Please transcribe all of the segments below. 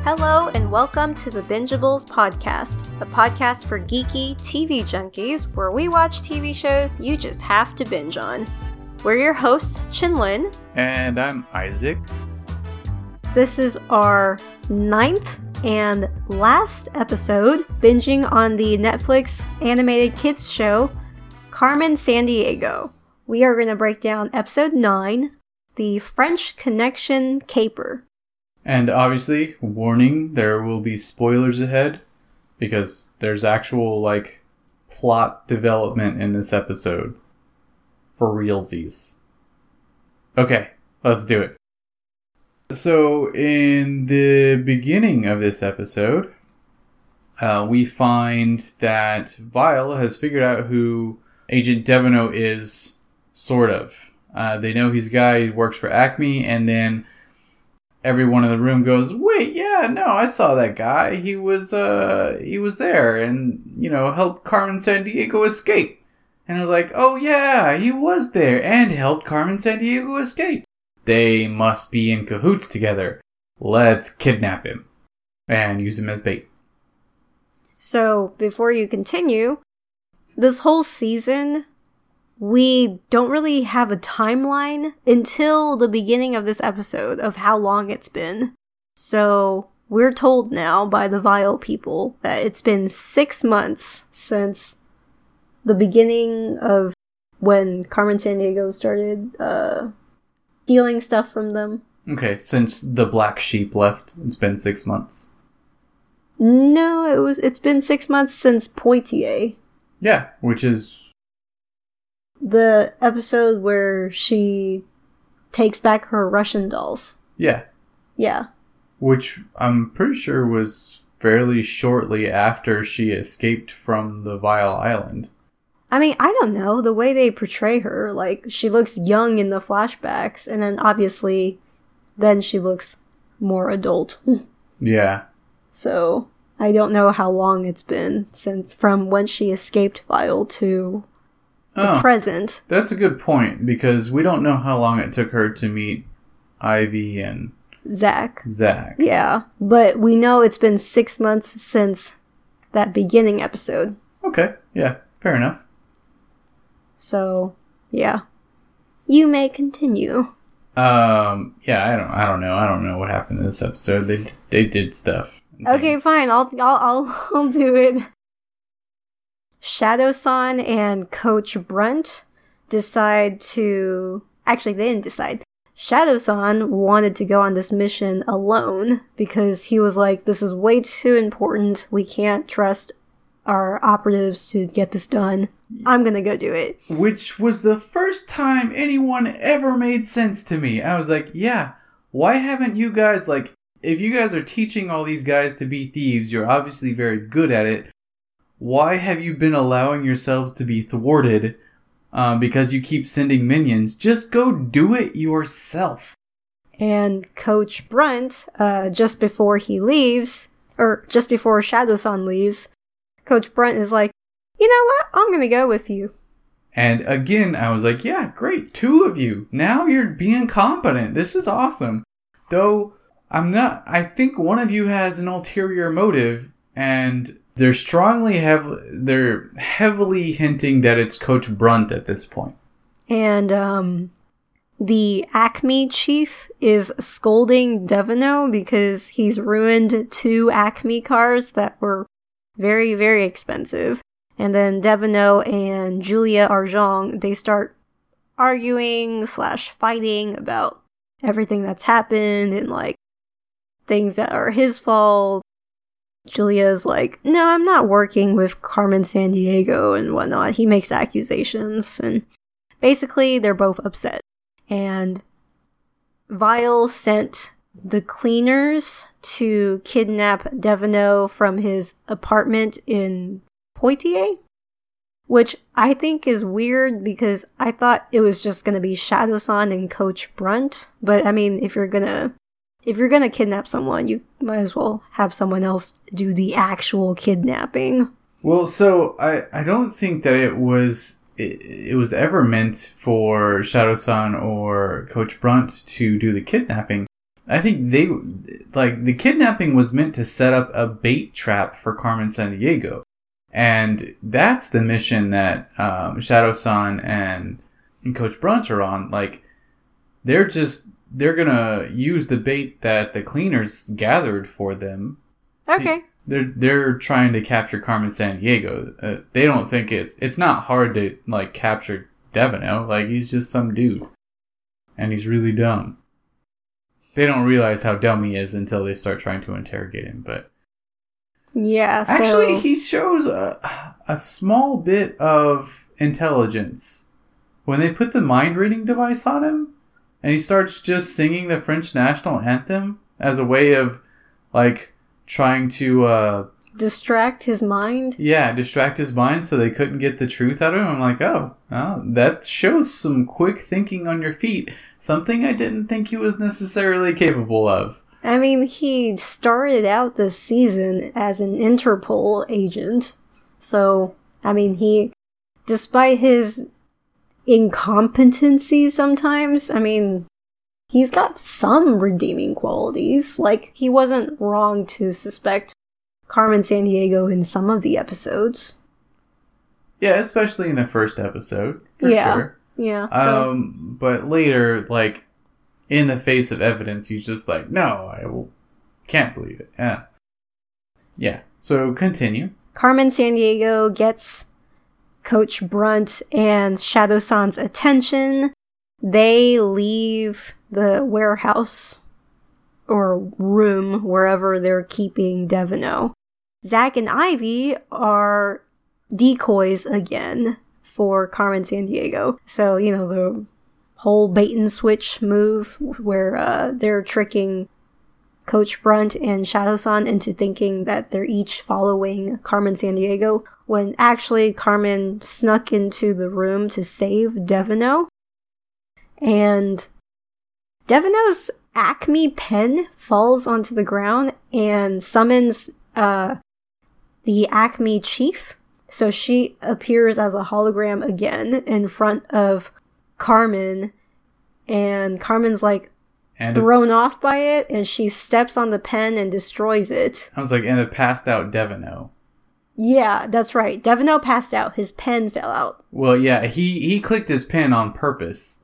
Hello and welcome to the Bingeables podcast, a podcast for geeky TV junkies where we watch TV shows you just have to binge on. We're your hosts, Chinlin. And I'm Isaac. This is our 9th and last episode binging on the Netflix animated kids show, Carmen Sandiego. We are going to break down episode 9, The French Connection Caper. And obviously, warning, there will be spoilers ahead, because there's actual, plot development in this episode. For realsies. Okay, let's do it. So, in the beginning of this episode, we find that Vile has figured out who Agent Devono is, sort of. They know he's a guy who works for Acme, and then everyone in the room goes, wait, yeah, no, I saw that guy. He was there and, helped Carmen Sandiego escape. And I was like, oh yeah, he was there and helped Carmen Sandiego escape. They must be in cahoots together. Let's kidnap him and use him as bait. So, before you continue, this whole season, we don't really have a timeline until the beginning of this episode of how long it's been. So, we're told now by the Vile people that it's been 6 months since the beginning of when Carmen Sandiego started stealing stuff from them. Okay, since the black sheep left, it's been 6 months. No, it's been 6 months since Poitiers. Yeah, which is the episode where she takes back her Russian dolls. Yeah. Yeah. Which I'm pretty sure was fairly shortly after she escaped from the Vile Island. I mean, I don't know. The way they portray her, she looks young in the flashbacks, and then obviously, then she looks more adult. Yeah. So, I don't know how long it's been from when she escaped Vile to the present. That's a good point, because we don't know how long it took her to meet Ivy and Zach. Yeah, but we know it's been 6 months since that beginning episode. Okay, yeah, fair enough. So, yeah. You may continue. Yeah, I don't know. I don't know what happened in this episode. They did stuff. Okay, fine. I'll do it. Shadow-san and Coach Brunt decide to... Actually, they didn't decide. Shadow-san wanted to go on this mission alone because he was like, this is way too important. We can't trust our operatives to get this done. I'm gonna go do it. Which was the first time anyone ever made sense to me. I was like, yeah, why haven't you guys, if you guys are teaching all these guys to be thieves, you're obviously very good at it. Why have you been allowing yourselves to be thwarted because you keep sending minions? Just go do it yourself. And Coach Brunt, just before he leaves, or just before Shadow-san leaves, Coach Brunt is like, you know what? I'm going to go with you. And again, I was like, yeah, great. 2 of you. Now you're being competent. This is awesome. Though, I think one of you has an ulterior motive, and they're heavily hinting that it's Coach Brunt at this point. And, the Acme chief is scolding Devono because he's ruined 2 Acme cars that were very, very expensive. And then Devono and Julia Argent, they start arguing / fighting about everything that's happened and things that are his fault. Julia's like, no, I'm not working with Carmen Sandiego and whatnot. He makes accusations, and basically they're both upset. And Vile sent the cleaners to kidnap Devono from his apartment in Poitiers, which I think is weird because I thought it was just going to be Shadow-san and Coach Brunt. But I mean, if you're gonna kidnap someone, you might as well have someone else do the actual kidnapping. Well, so I don't think that it was ever meant for Shadow-san or Coach Brunt to do the kidnapping. I think they, like, the kidnapping was meant to set up a bait trap for Carmen Sandiego. And that's the mission that Shadow-san and Coach Brunt are on. Like, they're gonna use the bait that the cleaners gathered for them. Okay. They're trying to capture Carmen Sandiego. They don't think it's not hard to, like, capture Devino. Like, he's just some dude. And he's really dumb. They don't realize how dumb he is until they start trying to interrogate him, but... Yeah, so... Actually, he shows a small bit of intelligence. When they put the mind-reading device on him, and he starts just singing the French national anthem as a way of, like, trying to... distract his mind? Yeah, distract his mind so they couldn't get the truth out of him. I'm like, oh, that shows some quick thinking on your feet. Something I didn't think he was necessarily capable of. I mean, he started out this season as an Interpol agent. So, I mean, despite his incompetency sometimes, I mean, he's got some redeeming qualities. Like, he wasn't wrong to suspect Carmen Sandiego in some of the episodes. Yeah, especially in the first episode, for sure. Yeah. But later, like, in the face of evidence, he's just like, no, can't believe it. Yeah. Yeah. So continue. Carmen Sandiego gets Coach Brunt and Shadow-san's attention. They leave the warehouse or room wherever they're keeping Devino. Zach and Ivy are decoys again for Carmen Sandiego. So, you know, the whole bait and switch move where they're tricking Coach Brunt and Shadow-san into thinking that they're each following Carmen Sandiego, when actually Carmen snuck into the room to save Devino. And Devino's Acme pen falls onto the ground and summons the Acme chief. So she appears as a hologram again in front of Carmen, and Carmen's like thrown off by it, and she steps on the pen and destroys it. I was like, and it passed out Devino. Yeah, that's right. Devino passed out. His pen fell out. Well, yeah, he clicked his pen on purpose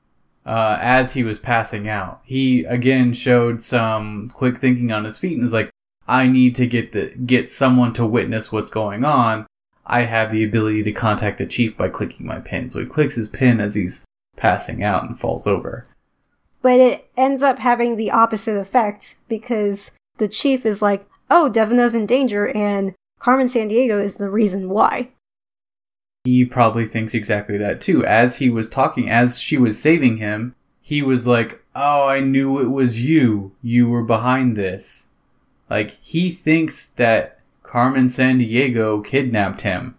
as he was passing out. He, again, showed some quick thinking on his feet and was like, I need to get someone to witness what's going on. I have the ability to contact the chief by clicking my pen. So he clicks his pen as he's passing out and falls over. But it ends up having the opposite effect, because the chief is like, oh, Devino's in danger, and Carmen Sandiego is the reason why. He probably thinks exactly that too. As he was talking, as she was saving him, he was like, oh, I knew it was you. You were behind this. Like, he thinks that Carmen Sandiego kidnapped him.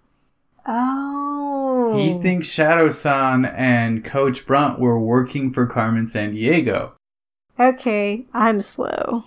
Oh. He thinks Shadow-san and Coach Brunt were working for Carmen Sandiego. Okay, I'm slow.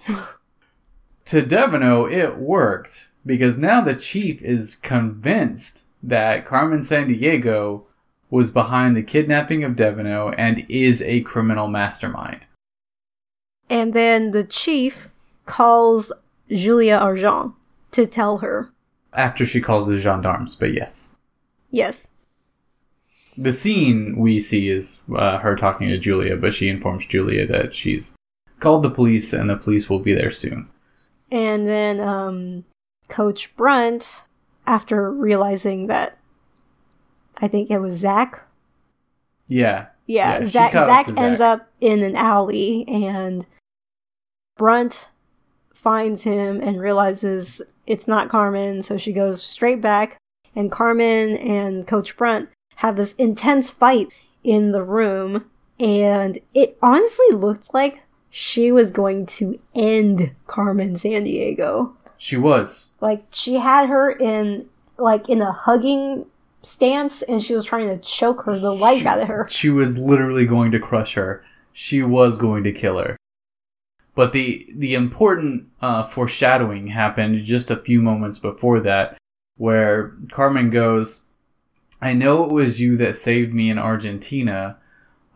To Devino, it worked, because now the chief is convinced that Carmen Sandiego was behind the kidnapping of Devino and is a criminal mastermind. And then the chief calls Julia Argent to tell her. After she calls the gendarmes, but yes. Yes. The scene we see is her talking to Julia, but she informs Julia that she's called the police and the police will be there soon. And then Coach Brunt, after realizing that, I think it was Zach. Yeah. Yeah, Zach ends up in an alley, and Brunt finds him and realizes it's not Carmen, so she goes straight back, and Carmen and Coach Brunt have this intense fight in the room, and it honestly looked like she was going to end Carmen Sandiego. She was. Like, she had her in a hugging stance, and she was trying to choke the life out of her. She was literally going to crush her. She was going to kill her. But the important foreshadowing happened just a few moments before that, where Carmen goes, I know it was you that saved me in Argentina,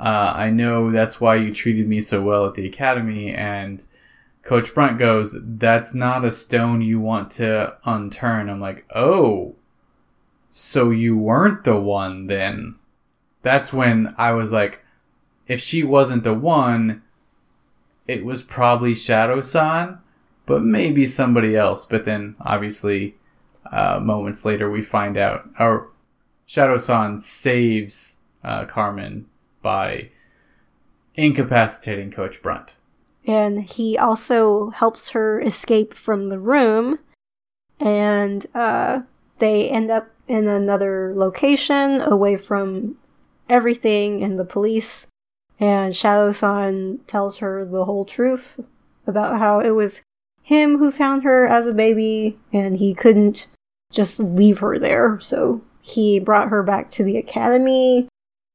I know that's why you treated me so well at the academy. And Coach Brunt goes, that's not a stone you want to unturn. I'm like, oh, so you weren't the one then. That's when I was like, if she wasn't the one, it was probably Shadow-san, but maybe somebody else. But then, obviously, moments later, we find out our Shadow-san saves Carmen by incapacitating Coach Brunt. And he also helps her escape from the room, and they end up in another location away from everything and the police. And Shadow-san tells her the whole truth about how it was him who found her as a baby, and he couldn't just leave her there. So he brought her back to the academy,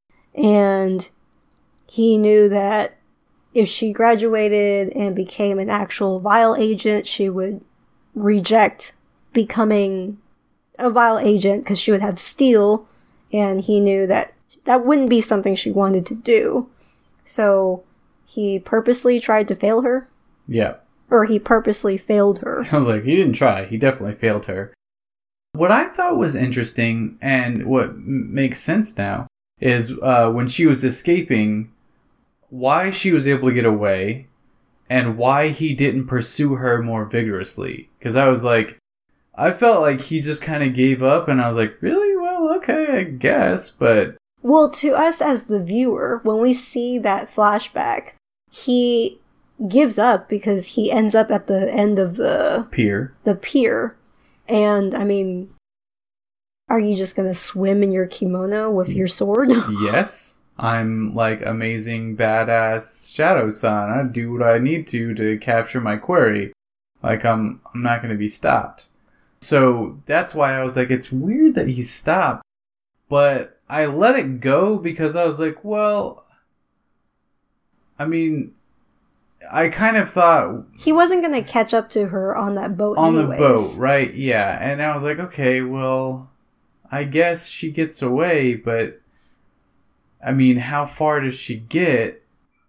and he knew that if she graduated and became an actual Vile agent, she would reject becoming a Vile agent because she would have steel, and he knew that that wouldn't be something she wanted to do. So he purposely tried to fail her? Yeah. Or he purposely failed her. I was like, he didn't try. He definitely failed her. What I thought was interesting, and what makes sense now, is when she was escaping, why she was able to get away, and why he didn't pursue her more vigorously. Because I was like, I felt like he just kind of gave up, and I was like, really? Well, okay, I guess, but... Well, to us as the viewer, when we see that flashback, he gives up because he ends up at the end of the pier. The pier. And, I mean, are you just gonna swim in your kimono with your sword? Yes. I'm like amazing badass Shadow-san. I do what I need to capture my quarry. Like I'm not gonna be stopped. So that's why I was like, it's weird that he stopped. But I let it go because I was like, well, I mean, I kind of thought... He wasn't going to catch up to her on that boat anyways. On the boat, right, yeah. And I was like, okay, well, I guess she gets away, but, I mean, how far does she get?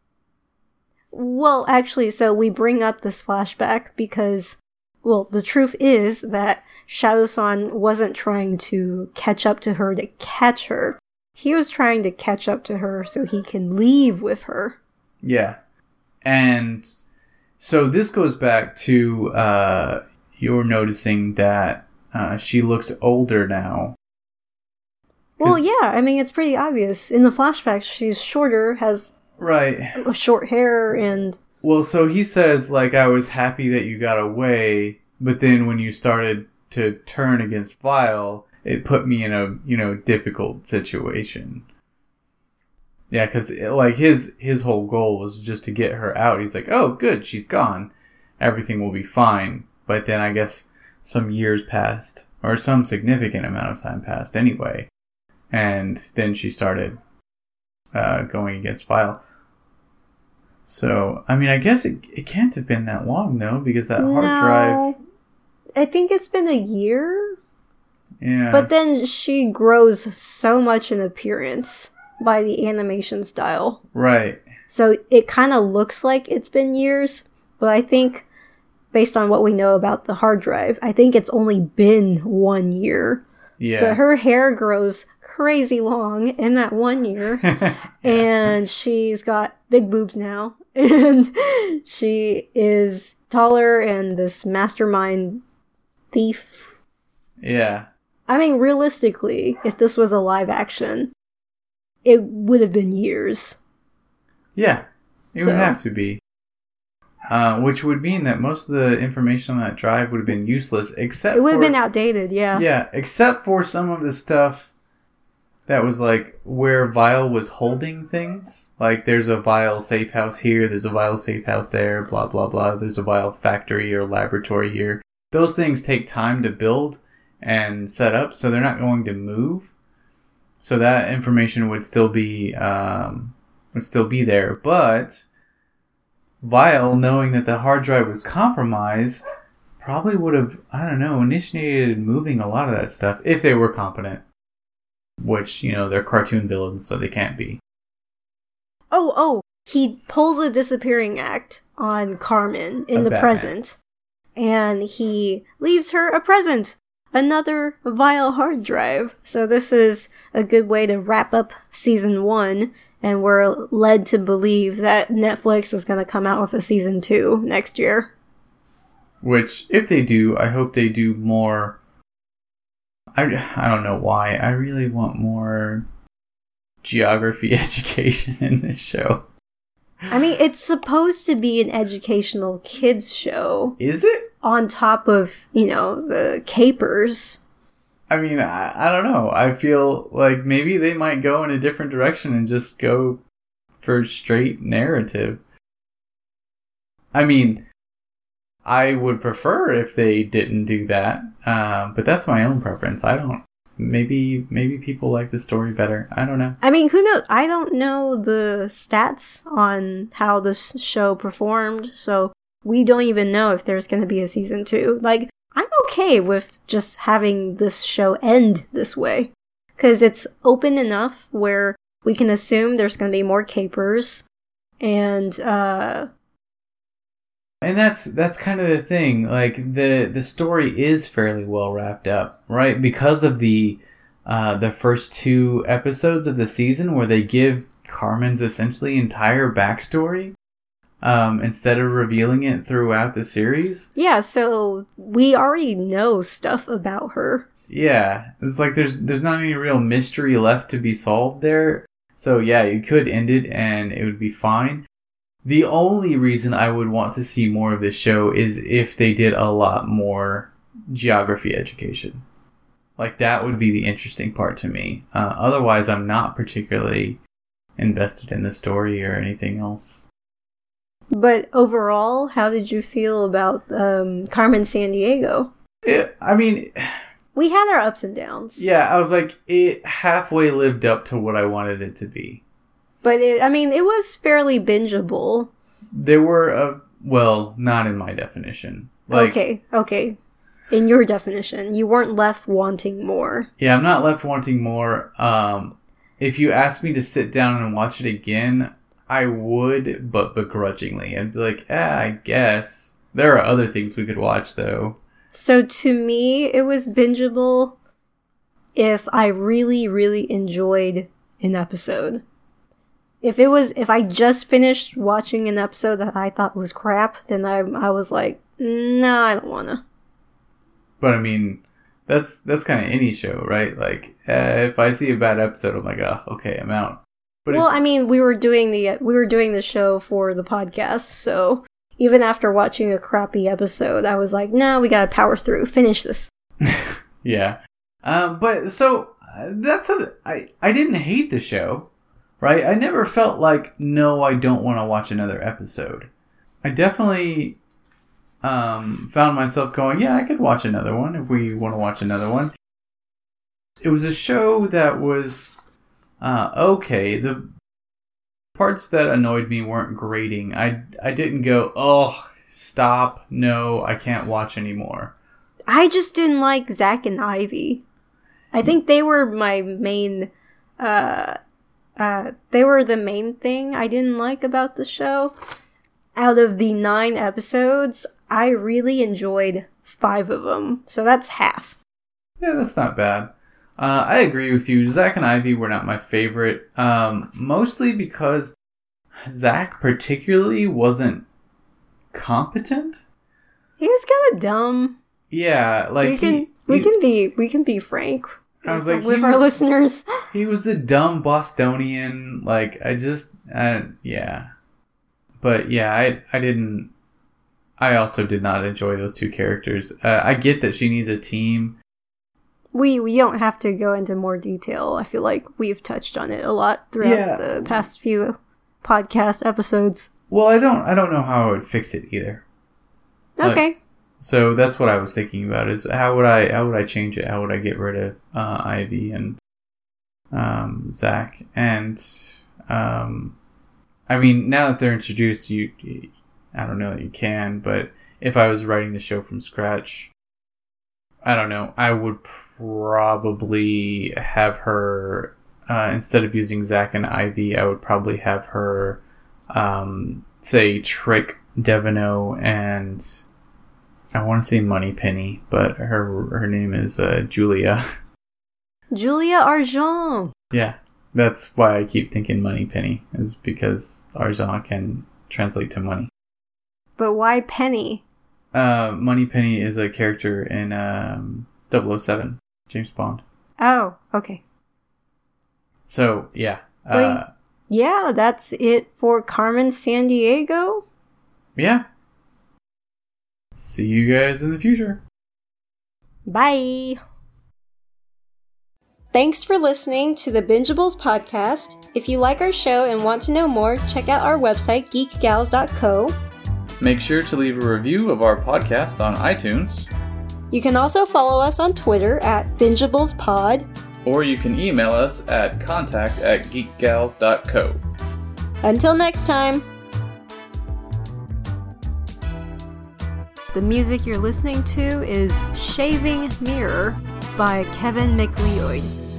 Well, actually, so we bring up this flashback because, well, the truth is that Shadow-san wasn't trying to catch up to her to catch her. He was trying to catch up to her so he can leave with her. Yeah. And so this goes back to you're noticing that she looks older now. Well, yeah. I mean, it's pretty obvious. In the flashbacks, she's shorter, has short hair, and... Well, so he says, like, I was happy that you got away, but then when you started to turn against Vile, it put me in a, difficult situation. Yeah, because, like, his whole goal was just to get her out. He's like, oh, good, she's gone. Everything will be fine. But then I guess some years passed, or some significant amount of time passed anyway. And then she started going against Vile. So, I mean, I guess it can't have been that long, though, because that hard drive... I think it's been a year. Yeah. But then she grows so much in appearance by the animation style. Right. So it kind of looks like it's been years, but I think, based on what we know about the hard drive, I think it's only been 1 year. Yeah. But her hair grows crazy long in that 1 year. Yeah. And she's got big boobs now. And she is taller and this mastermind thief. Yeah. I mean, realistically, if this was a live action, it would have been years. Yeah, it would have to be. Which would mean that most of the information on that drive would have been useless, except it would have been outdated, yeah. Yeah, except for some of the stuff that was like where Vile was holding things. Like there's a Vile safe house here, there's a Vile safe house there, blah, blah, blah. There's a Vile factory or laboratory here. Those things take time to build and set up, so they're not going to move. So that information would still be there. But Vile, knowing that the hard drive was compromised, probably would have, I don't know, initiated moving a lot of that stuff if they were competent. Which, they're cartoon villains, so they can't be. He pulls a disappearing act on Carmen in the Batman. present. And he leaves her a present. Another vile hard drive. So this is a good way to wrap up season 1. And we're led to believe that Netflix is going to come out with a season 2 next year. Which, if they do, I hope they do more. I don't know why. I really want more geography education in this show. I mean, it's supposed to be an educational kids show. Is it? On top of, the capers. I mean, I don't know. I feel like maybe they might go in a different direction and just go for straight narrative. I mean, I would prefer if they didn't do that, but that's my own preference. I don't. Maybe people like the story better. I don't know. I mean, who knows? I don't know the stats on how this show performed, so we don't even know if there's going to be a season 2. Like, I'm okay with just having this show end this way, because it's open enough where we can assume there's going to be more capers, and that's kind of the thing. Like, the story is fairly well wrapped up, right? Because of the first 2 episodes of the season where they give Carmen's essentially entire backstory, instead of revealing it throughout the series. Yeah, so we already know stuff about her. Yeah, it's like there's not any real mystery left to be solved there. So yeah, you could end it and it would be fine. The only reason I would want to see more of this show is if they did a lot more geography education. Like, that would be the interesting part to me. Otherwise, I'm not particularly invested in the story or anything else. But overall, how did you feel about Carmen Sandiego? We had our ups and downs. Yeah, I was like, it halfway lived up to what I wanted it to be. But it was fairly bingeable. There were, not in my definition. Like, Okay. In your definition, you weren't left wanting more. Yeah, I'm not left wanting more. If you asked me to sit down and watch it again, I would, but begrudgingly. I'd be like, I guess. There are other things we could watch, though. So to me, it was bingeable if I really, really enjoyed an episode. If I just finished watching an episode that I thought was crap, then I was like, no, I don't wanna. But I mean, that's kind of any show, right? Like, if I see a bad episode, I'm like, oh, okay, I'm out. But we were doing the show for the podcast, so even after watching a crappy episode, I was like, no, we gotta power through, finish this. Yeah. But so I didn't hate the show, right? I never felt like, no, I don't want to watch another episode. I definitely found myself going, yeah, I could watch another one if we want to watch another one. It was a show that was okay. The parts that annoyed me weren't grating. I didn't go, oh, stop, no, I can't watch anymore. I just didn't like Zach and Ivy. I think they were my main they were the main thing I didn't like about the show. Out of the 9 episodes, I really enjoyed 5 of them. So that's half. Yeah, that's not bad. I agree with you. Zach and Ivy were not my favorite. Mostly because Zach particularly wasn't competent. He was kind of dumb. Yeah, like we can be frank. I was like, with our listeners. He was the dumb Bostonian. Like, yeah. But yeah, I also did not enjoy those 2 characters. I get that she needs a team. We don't have to go into more detail. I feel like we've touched on it a lot throughout the past few podcast episodes. Well, I don't know how I would fix it either. Okay. Like, so that's what I was thinking about, is how would I change it? How would I get rid of Ivy and Zach? And I mean, now that they're introduced, I don't know that you can, but if I was writing the show from scratch, I don't know, I would probably have her instead of using Zack and Ivy, I would probably have her, say, trick Devino and I want to say Moneypenny, but her name is Julia. Julia Argent. Yeah, that's why I keep thinking Moneypenny, is because Argent can translate to money. But why Penny? Moneypenny is a character in 007, James Bond. Oh, okay. So, yeah. Yeah, that's it for Carmen Sandiego. Yeah. See you guys in the future. Bye. Thanks for listening to the Bingeables podcast. If you like our show and want to know more, check out our website, geekgals.co. Make sure to leave a review of our podcast on iTunes. You can also follow us on Twitter at BingeablesPod. Or you can email us at contact@geekgals.co. Until next time. The music you're listening to is Shaving Mirror by Kevin MacLeod.